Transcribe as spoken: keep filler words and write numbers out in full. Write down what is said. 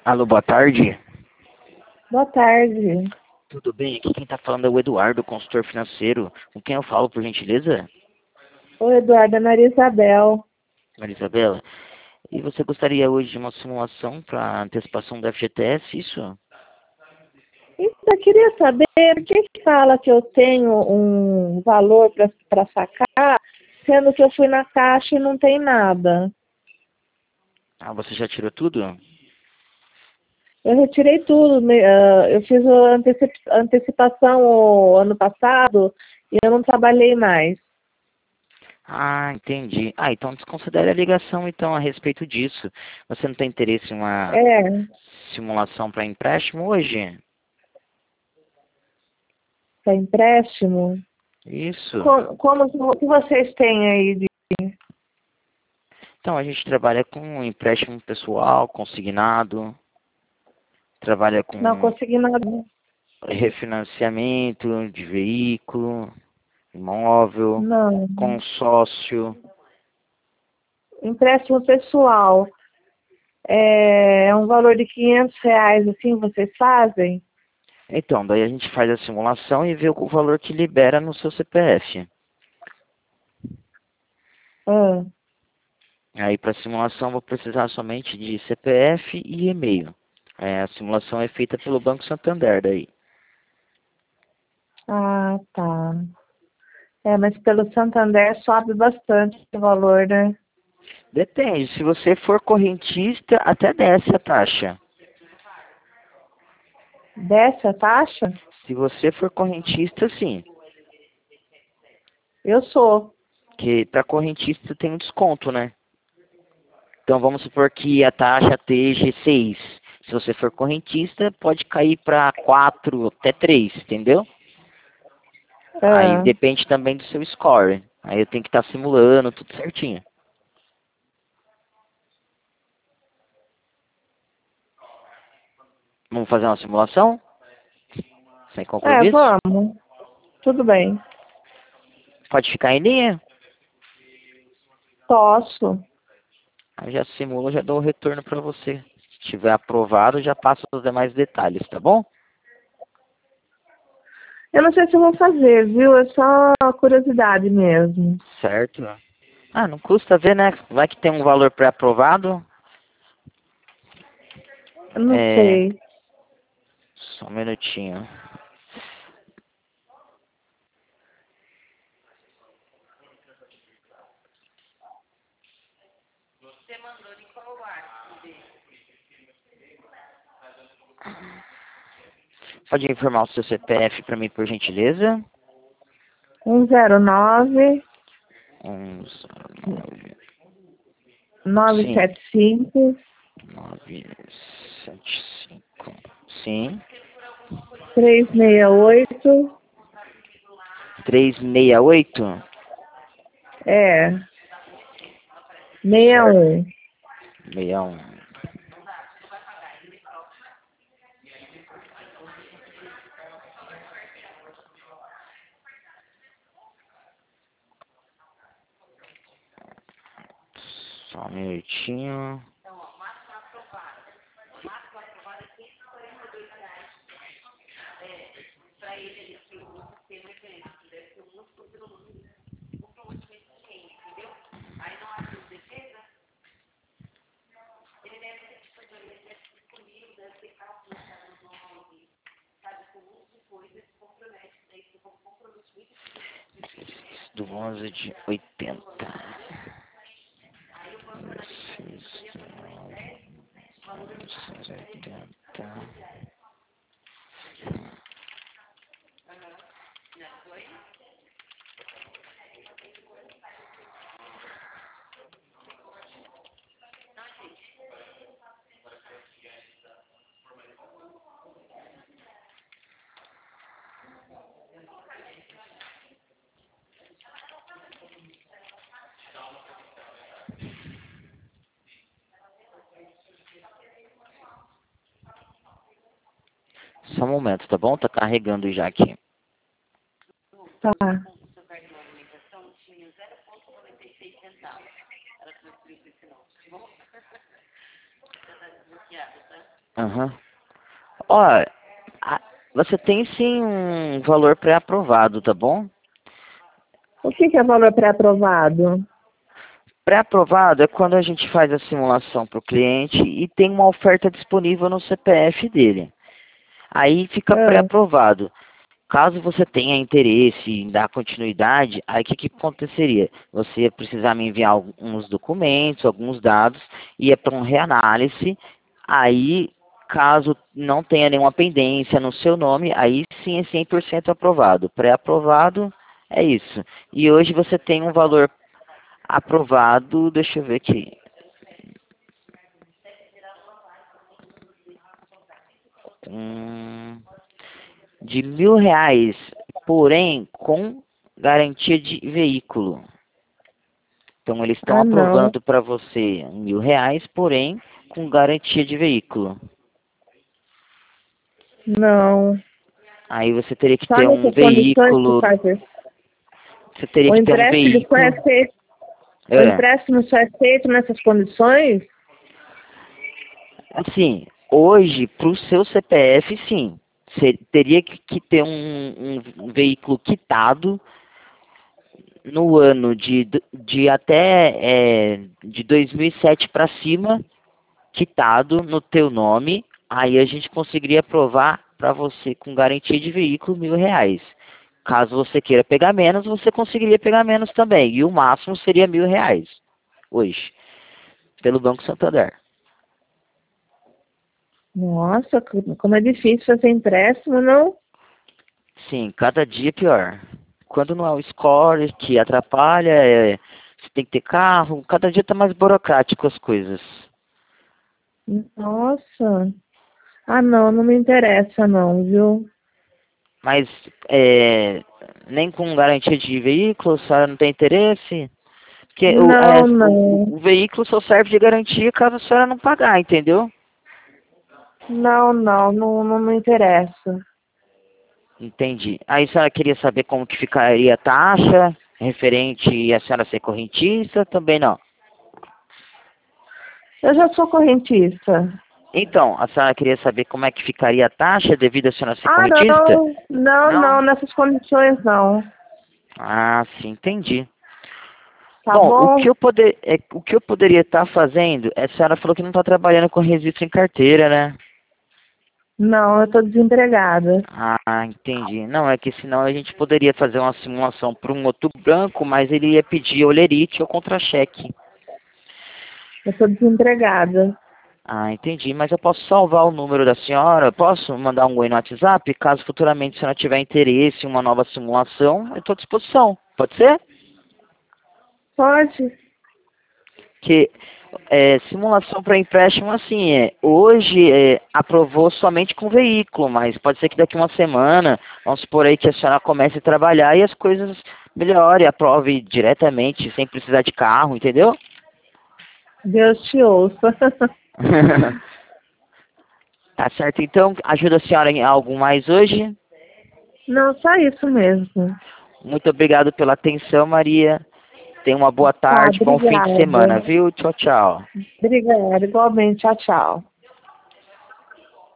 Alô, boa tarde. Boa tarde. Tudo bem? Aqui quem está falando é o Eduardo, consultor financeiro. Com quem eu falo, por gentileza? Oi, Eduardo, é Maria Isabel. Maria Isabela. E você gostaria hoje de uma simulação para antecipação do F G T S, isso? Isso, eu queria saber por que que fala que eu tenho um valor para sacar, sendo que eu fui na caixa e não tem nada. Ah, você já tirou tudo? Eu retirei tudo, me- ah, eu fiz a anteci- antecipação o ano passado e eu não trabalhei mais. Ah, entendi. Ah, então desconsidere a ligação então a respeito disso. Você não tem interesse em uma É, simulação para empréstimo hoje? para empréstimo. Isso. Como, como o que vocês têm aí de... Então a gente trabalha com empréstimo pessoal, consignado, trabalha Não com consegui nada. refinanciamento de veículo, imóvel, Não. consórcio. Empréstimo pessoal. É um valor de quinhentos reais, assim, vocês fazem? Então, daí a gente faz a simulação e vê o valor que libera no seu C P F. Ah, Aí para a simulação vou precisar somente de C P F e e-mail. É, a simulação é feita pelo Banco Santander daí. ah, tá. É, mas pelo Santander sobe bastante o valor, né? Depende, se você for correntista, até desce a taxa. Desce a taxa? Se você for correntista, sim. Eu sou. Que para correntista tem um desconto, né? Então vamos supor que a taxa esteja seis. Se você for correntista, pode cair para quatro, até três, entendeu? Aí Ah, depende também do seu score. Aí eu tenho que estar simulando tudo certinho. Vamos fazer uma simulação? Sem é, compromisso? vamos. Tudo bem. Pode ficar em linha? Posso. Aí já simulo, já dou o retorno para você. Se tiver aprovado, já passo os demais detalhes, tá bom? Eu não sei se eu vou fazer, viu? É só curiosidade mesmo. Certo. Ah, não custa ver, né? Vai que tem um valor pré-aprovado. Eu não É. sei. Só um minutinho. Pode informar o seu C P F para mim, por gentileza? Um zero nove, Um, nove, nove sim, sete cinco, nove, sete, cinco, sim, três seis oito. três seis oito, É, seis certo, um. seis um. Só um minutinho. Do onze de oitenta. novecentos e oitenta. Só um momento, tá bom? Tá carregando já aqui. Tá. Aham. Ó, a- você tem sim um valor pré-aprovado, tá bom? O que, que é valor pré-aprovado? Pré-aprovado é quando a gente faz a simulação para o cliente e tem uma oferta disponível no C P F dele. Aí fica Ah, pré-aprovado. Caso você tenha interesse em dar continuidade, aí o que, que aconteceria? Você ia precisar me enviar alguns documentos, alguns dados, ia para um reanálise. Aí, caso não tenha nenhuma pendência no seu nome, aí sim é cem por cento aprovado. Pré-aprovado é isso. E hoje você tem um valor aprovado, deixa eu ver aqui. Hum, de mil reais, porém com garantia de veículo. Então eles estão ah, não. aprovando para você mil reais, porém com garantia de veículo. Não. Aí você teria que Só ter um nessas condições que veículo, faz isso. você teria O que ter um empréstimo só é veículo. feito, o É, empréstimo só é feito nessas condições? assim, hoje para o seu C P F, sim, você teria que, que ter um, um um veículo quitado no ano de, de até é, de dois mil e sete para cima, quitado no teu nome, aí a gente conseguiria aprovar para você com garantia de veículo mil reais. Caso você queira pegar menos, você conseguiria pegar menos também. E o máximo seria mil reais hoje, pelo Banco Santander. Nossa, como é difícil fazer empréstimo, não? Sim, cada dia pior. Quando não é o score que atrapalha, é, você tem que ter carro, cada dia está mais burocrático as coisas. Nossa. Ah, não, não me interessa não, viu? Mas é, nem com garantia de veículo, a senhora não tem interesse? Porque o, é, Não, o, não. o veículo só serve de garantia caso a senhora não pagar, entendeu? Não, não, não, não me interessa. Entendi. Aí a senhora queria saber como que ficaria a taxa referente a senhora ser correntista? Também não. Eu já sou correntista. Então, a senhora queria saber como é que ficaria a taxa devido a senhora ser Ah, correntista? não, não, Não? não, nessas condições não. Ah, sim, entendi. Tá Bom, o que bom? eu, poder, é, o que eu poderia estar fazendo, é, a senhora falou que não está trabalhando com registro em carteira, né? Não, eu tô desempregada. Ah, entendi. Não, é que senão a gente poderia fazer uma simulação para um outro banco, mas ele ia pedir olerite ou contra-cheque. Eu tô desempregada. Ah, entendi. Mas eu posso salvar o número da senhora? Posso mandar um oi no WhatsApp? Caso futuramente a senhora tiver interesse em uma nova simulação, eu estou à disposição. Pode ser? Pode? Que é, simulação para empréstimo, assim, é, hoje é, aprovou somente com veículo, mas pode ser que daqui uma semana, vamos supor aí que a senhora comece a trabalhar e as coisas melhorem, aprove diretamente, sem precisar de carro, entendeu? Deus te ouça. Tá certo, então, ajuda a senhora em algo mais hoje? Não, só isso mesmo. Muito obrigado pela atenção, Maria. Tenha uma boa Tá, tarde, bom fim de semana, obrigada. viu? Tchau, tchau. Obrigada, igualmente. Tchau, tchau.